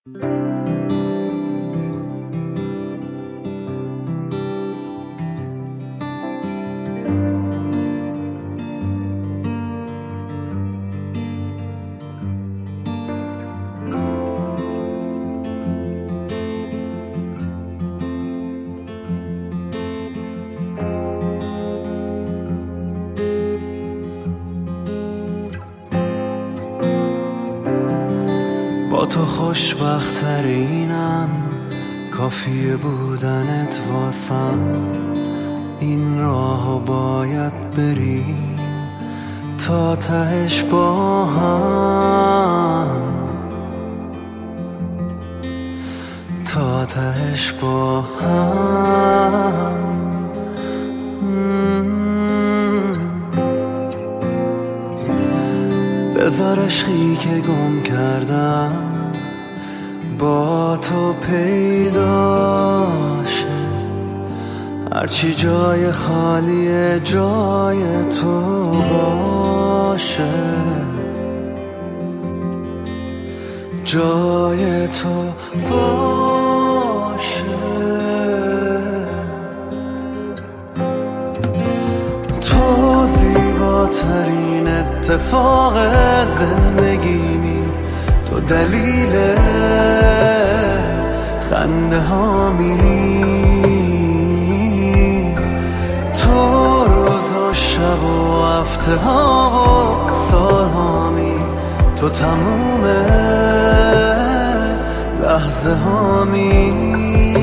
با تو خوشبخت‌ترینم، کافیه بودنت واسم. این راهو باید بریم تا تهش با هم، تا تهش با هم. بذار عشقی که گم کردم با تو پیدا شه، هرچی جای خالیه جای تو باشه، جای تو باشه. تو زیباترین اتفاق زندگیمی، تو دلیل خنده هامی، تو روز و شب و هفته ها و سال هامی، تو تموم لحظه هامی.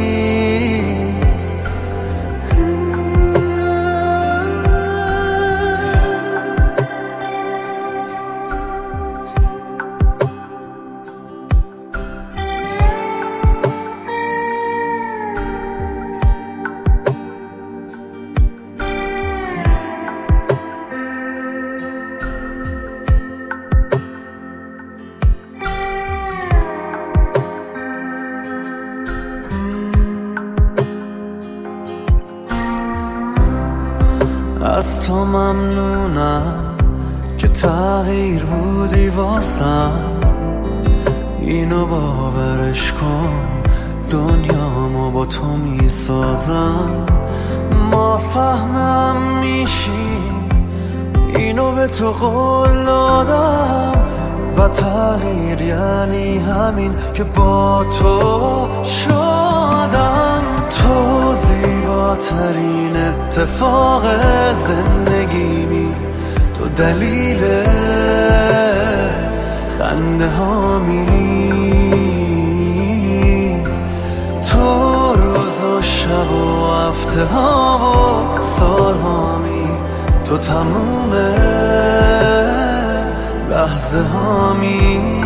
از تو ممنونم که تغییر بودی واسم، اینو باورش کن، دنیامو با تو میسازم. ما فهمم میشیم، اینو به تو قول دادم، و تغییر یعنی همین که با تو شدم. تو زیباترین اتفاق زندگیمی، تو دلیل خنده هامی، تو روز و شب و هفته ها و سال هامی، تو تموم لحظه هامی.